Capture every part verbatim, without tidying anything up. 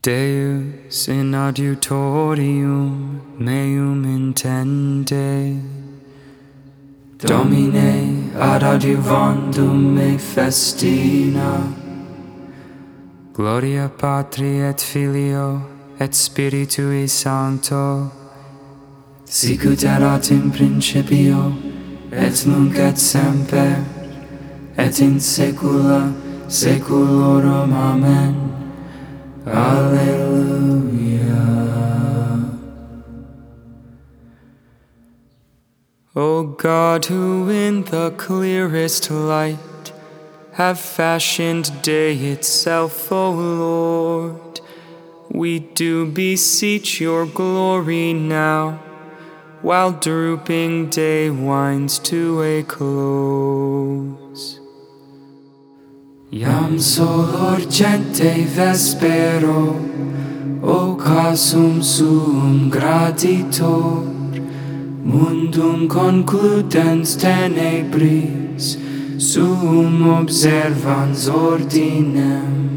Deus in adiutorium meum intende, Domine ad adiuvandum me festina. Gloria Patri et Filio et Spiritui Sancto, sicut erat in principio et nunc et semper et in saecula saeculorum. Amen. Alleluia. O God, who in the clearest light have fashioned day itself, O Lord, we do beseech your glory now, while drooping day winds to a close. Iam solor gente vespero, occasum suum graditor, mundum concludens tenebris, suum observans ordinem.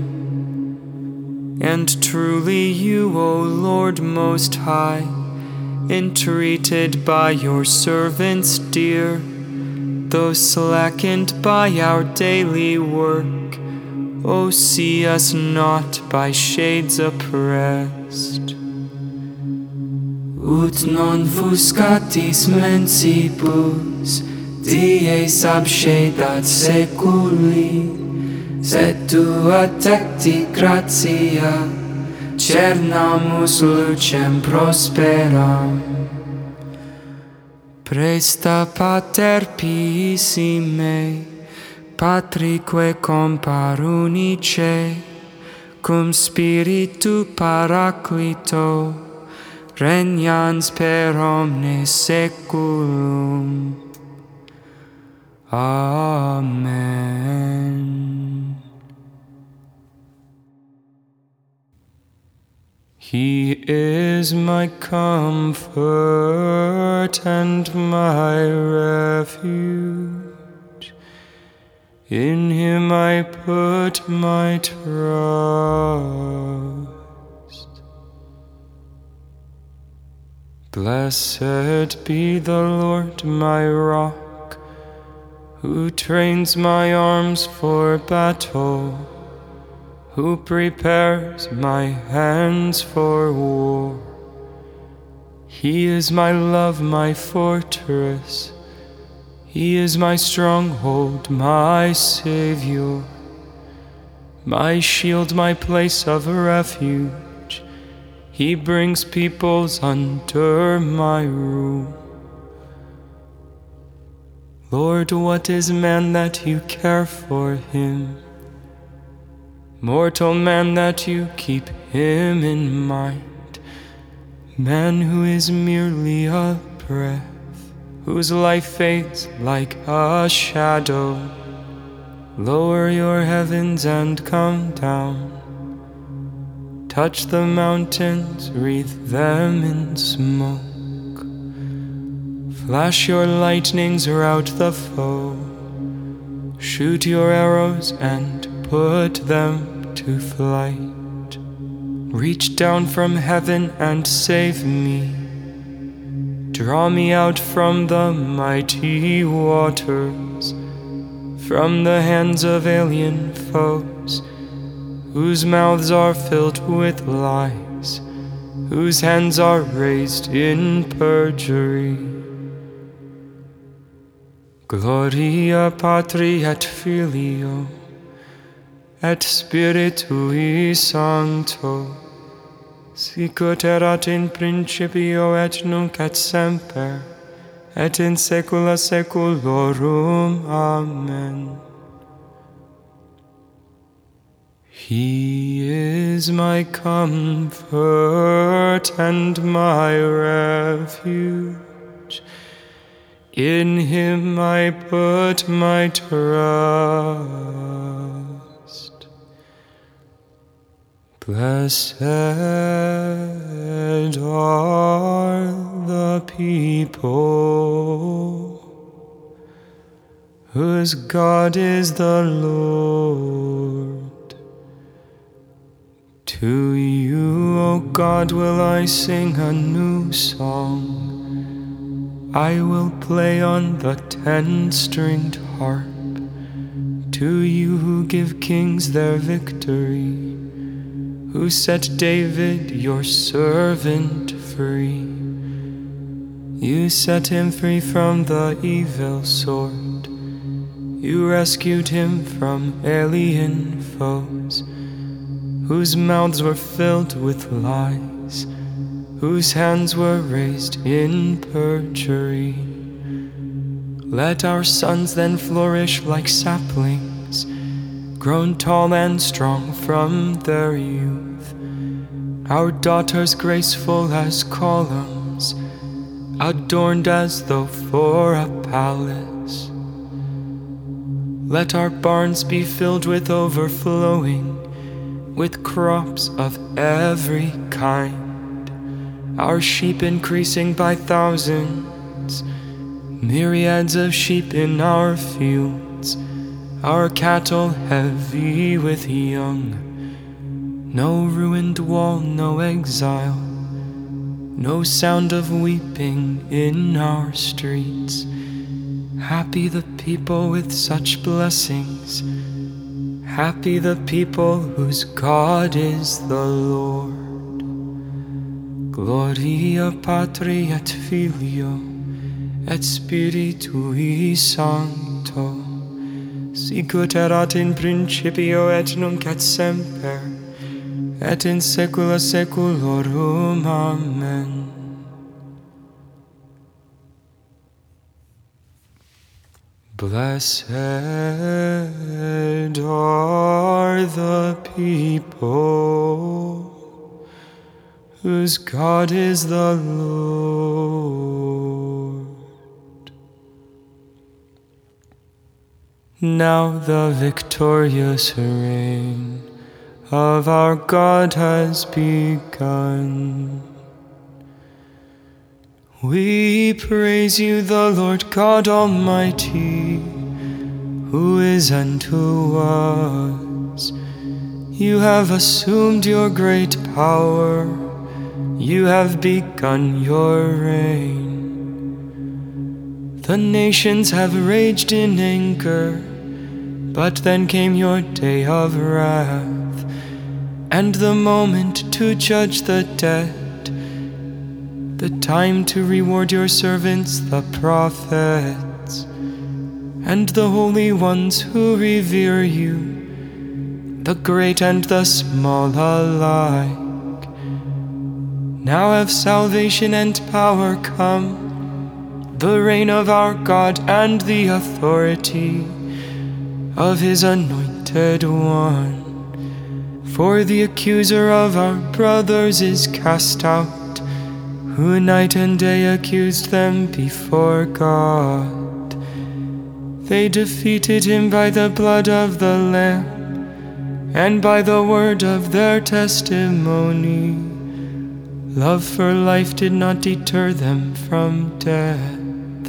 And truly you, O Lord Most High, entreated by your servants dear, though slackened by our daily work, O see us not by shades oppressed. Ut non fuscatis mensibus dies abscedat seculi, sed tua tecti gratia cernamus lucem prosperam. Presta pater piisi mei, patrique compar unice, cum spiritu paraclito, regnans per omnes saeculum. Amen. He is my comfort and my refuge. In him I put my trust. Blessed be the Lord my rock, who trains my arms for battle, who prepares my hands for war. He is my love, my fortress. He is my stronghold, my Savior, my shield, my place of refuge. He brings peoples under my rule. Lord, what is man that you care for him? Mortal man that you keep him in mind. Man who is merely a breath, whose life fades like a shadow. Lower your heavens and come down. Touch the mountains, wreathe them in smoke. Flash your lightnings, rout the foe. Shoot your arrows and put them to flight. Reach down from heaven and save me. Draw me out from the mighty waters, from the hands of alien foes, whose mouths are filled with lies, whose hands are raised in perjury. Gloria Patri et Filio et Spiritui Sancto, sicut erat in principio et nunc et semper, et in saecula saeculorum. Amen. He is my comfort and my refuge. In him I put my trust. Blessed are the people whose God is the Lord, To you, O God, will I sing a new song. I will play on the ten-stringed harp. To you who give kings their victory, who set David, your servant, free. You set him free from the evil sword. You rescued him from alien foes, whose mouths were filled with lies, whose hands were raised in perjury. Let our sons then flourish like saplings, grown tall and strong from their youth. Our daughters graceful as columns, adorned as though for a palace. Let our barns be filled with overflowing, with crops of every kind, our sheep increasing by thousands, myriads of sheep in our fields, our cattle heavy with young. No ruined wall, no exile, no sound of weeping in our streets. Happy the people with such blessings, happy the people whose God is the Lord. Gloria Patri et Filio et Spiritui Sancto, sicut erat in principio et nunc et semper, et in saecula saeculorum. Amen. Blessed are the people whose God is the Lord. Now the victorious reign of our God has begun. We praise you, the Lord God Almighty, who is and who was. You have assumed your great power. You have begun your reign. The nations have raged in anger, but then came your day of wrath, and the moment to judge the dead, the time to reward your servants, the prophets, and the holy ones who revere you, the great and the small alike. Now have salvation and power come, the reign of our God and the authority of his anointed one. For the accuser of our brothers is cast out, who night and day accused them before God. They defeated him by the blood of the Lamb and by the word of their testimony. Love for life did not deter them from death.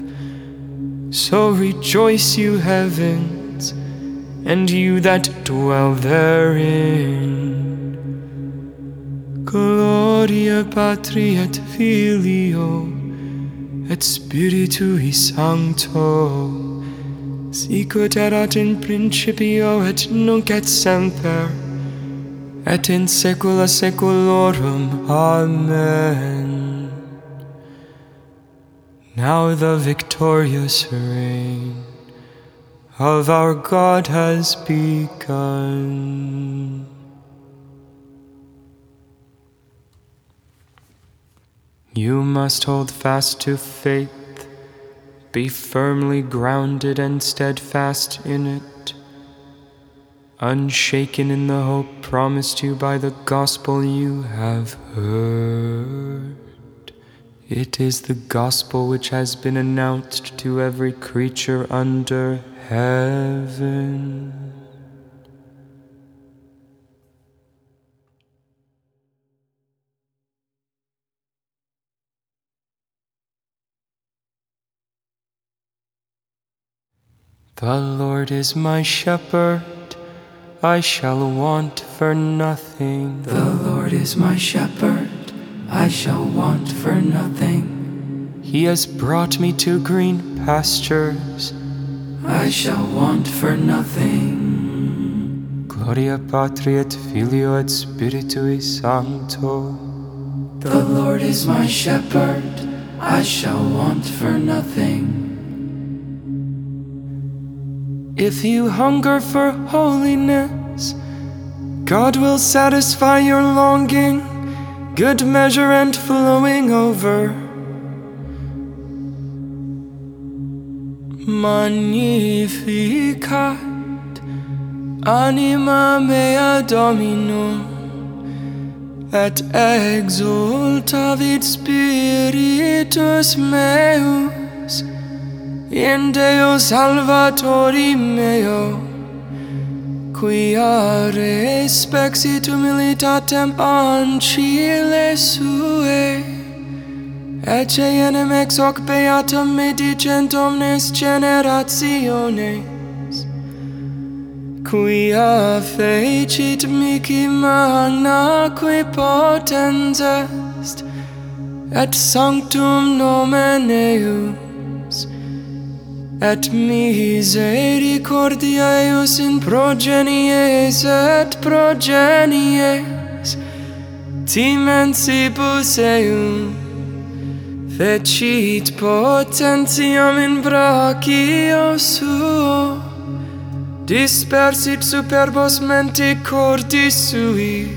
So rejoice, you heavens, and you that dwell therein. Gloria Patri et Filio et Spiritui Sancto, sicut erat in principio et nunc et semper, et in saecula saeculorum. Amen. Now the victorious reign of our God has begun. You must hold fast to faith, be firmly grounded and steadfast in it, unshaken in the hope promised you by the gospel you have heard. It is the gospel which has been announced to every creature under heaven. The Lord is my shepherd, I shall want for nothing. The Lord is my shepherd, I shall want for nothing. He has brought me to green pastures, I shall want for nothing. Gloria Patri et Filio et Spiritui Sancto. The Lord is my shepherd, I shall want for nothing. If you hunger for holiness, God will satisfy your longing, good measure and flowing over. Magnificat anima mea Dominum, et exultavit spiritus meus in Deo Salvatori meo, quia respexit humilitatem ancile sue, ecce enim ex hoc beatum medicent omnes generationes, quia fecit mihi magna qui potens est, et sanctum nomen eius, et misericordia eius in progenies et progenies timensibus eium, fecit potentiam in brachio suo, dispersit superbos menti cordis sui,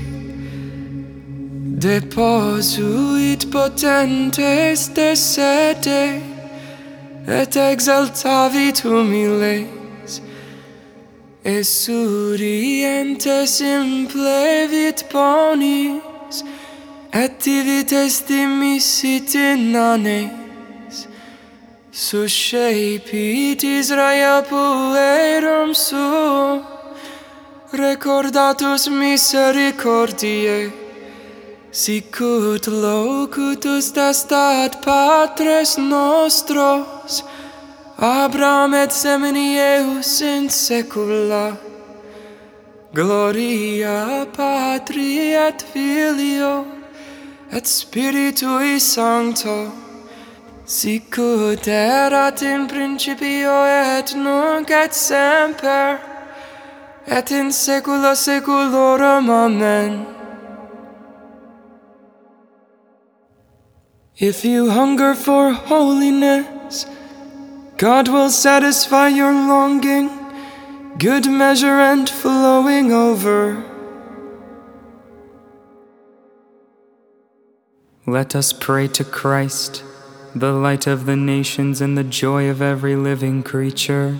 deposuit potentes de sede, et exaltavit humiles, esurientes implevit bonis, et divites dimissit inanes, suscepit Israel puerum suo, recordatus misericordiae, sicut locutus destat patres nostros, Abraham et semini eius in saecula. Gloria Patri et Filio et Spiritui Sancto, sicut erat in principio et nunc et semper, et in saecula saeculorum. Amen. If you hunger for holiness, God will satisfy your longing, good measure and flowing over. Let us pray to Christ, the light of the nations and the joy of every living creature.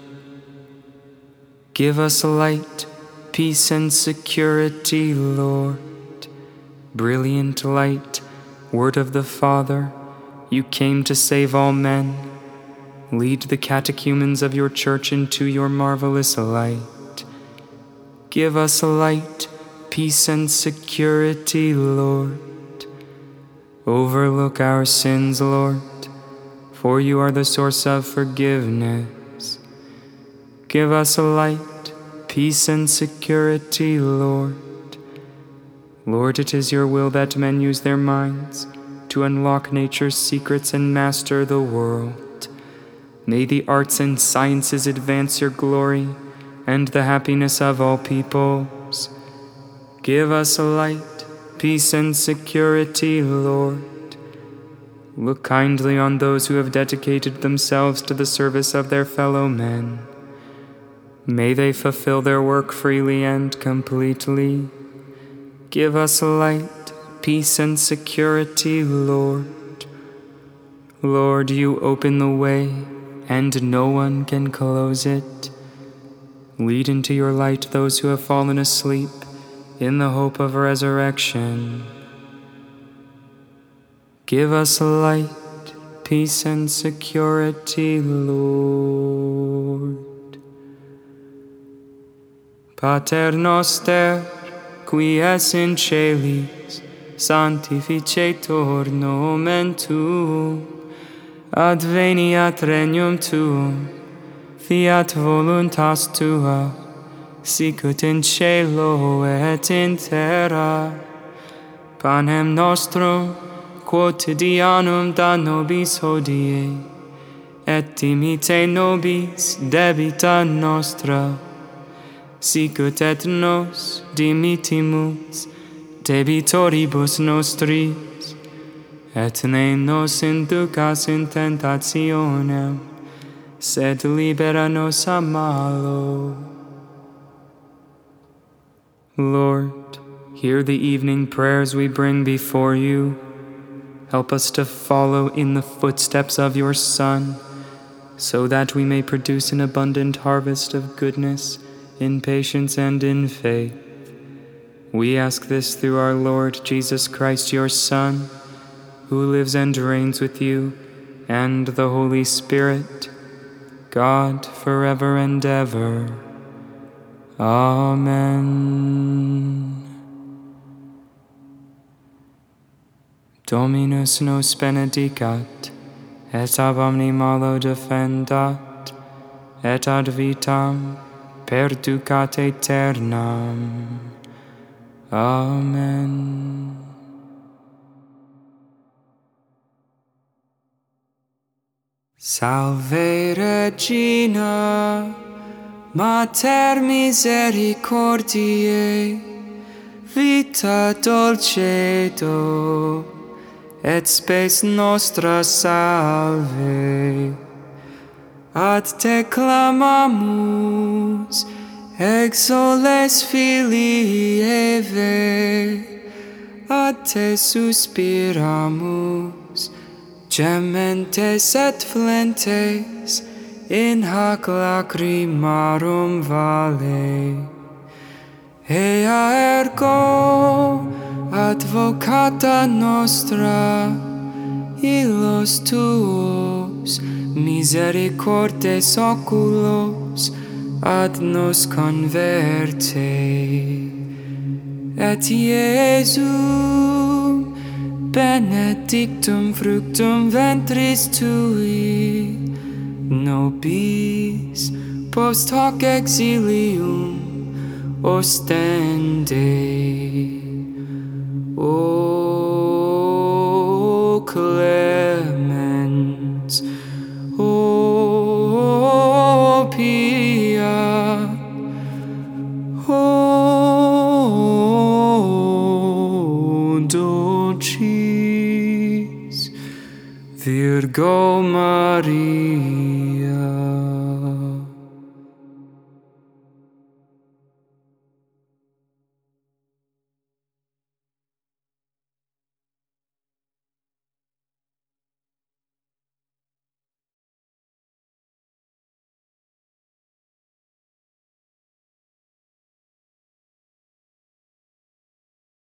Give us light, peace and security, Lord. Brilliant light, Word of the Father, you came to save all men. Lead the catechumens of your church into your marvelous light. Give us light, peace and security, Lord. Overlook our sins, Lord, for you are the source of forgiveness. Give us light, peace and security, Lord. Lord, it is your will that men use their minds to unlock nature's secrets and master the world. May the arts and sciences advance your glory and the happiness of all peoples. Give us light, peace and security, Lord. Look kindly on those who have dedicated themselves to the service of their fellow men. May they fulfill their work freely and completely. Give us light, peace and security, Lord. Lord, you open the way, and no one can close it. Lead into your light those who have fallen asleep in the hope of resurrection. Give us light, peace and security, Lord. Pater noster, qui es in celis, sanctificetur nomen tuum, adveniat regnum tuum, fiat voluntas tua, sicut in cielo et in terra. Panem nostrum quotidianum da nobis hodie, et dimite nobis debita nostra, sicut et nos dimitimus debitoribus nostris, et ne nos inducas in tentationem, sed libera nos a malo. Lord, hear the evening prayers we bring before you. Help us to follow in the footsteps of your Son, so that we may produce an abundant harvest of goodness in patience and in faith. We ask this through our Lord Jesus Christ, your Son, who lives and reigns with you and the Holy Spirit, God, forever and ever. Amen. Dominus nos benedicat, et ab omni malo defendat, et ad vitam perducat aeternam. Amen. Salve Regina, Mater misericordiae, vita dulcedo, et spes nostra salve. Ad te clamamus, exoles filii Eve, ad te suspiramus, gementes et flentes, in hac lacrimarum vale. Ea ergo advocata nostra, illos tuos misericordes oculos ad nos converte. Et Iesum benedictum fructum ventris tui, nobis post hoc exilium ostende. O clemens, O pia, O dulcis Virgo Maria.